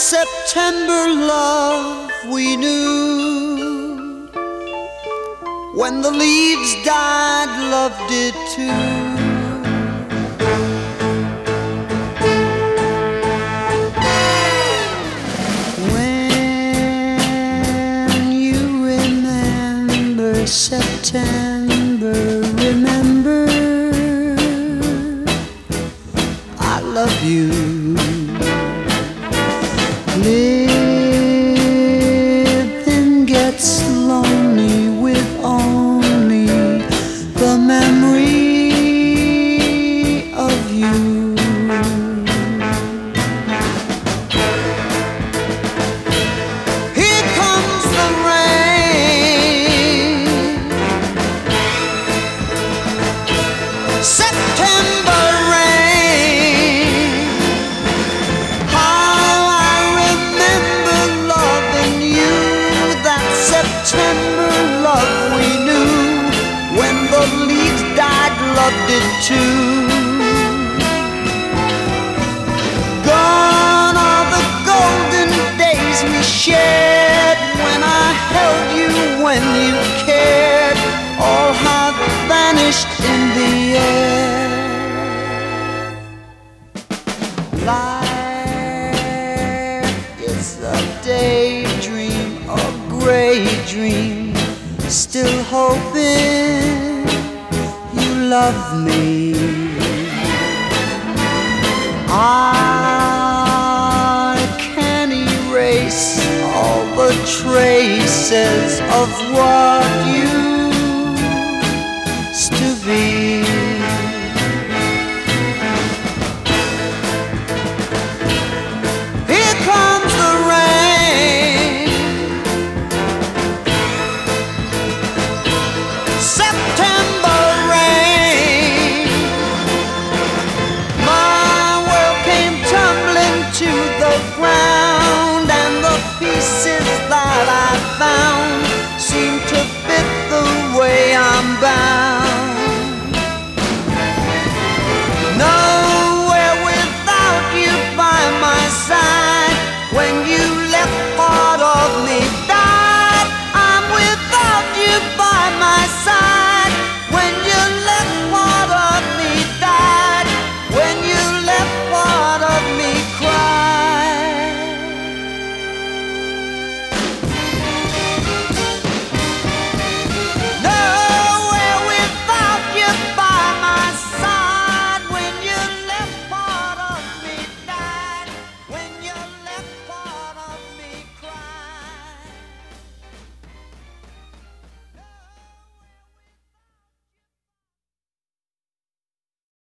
September love we knew. When the leaves died, love did too. When you remember September, remember I love you. Living gets lonely with only the memory of you. Here comes the rain, September rain. September love we knew. When the leaves died, love did too. Gone are the golden days we shared, when I held you, when you cared. All have vanished in the air. Life is a daydream, a gray dream, still hoping you love me. I can erase all the traces of what you stood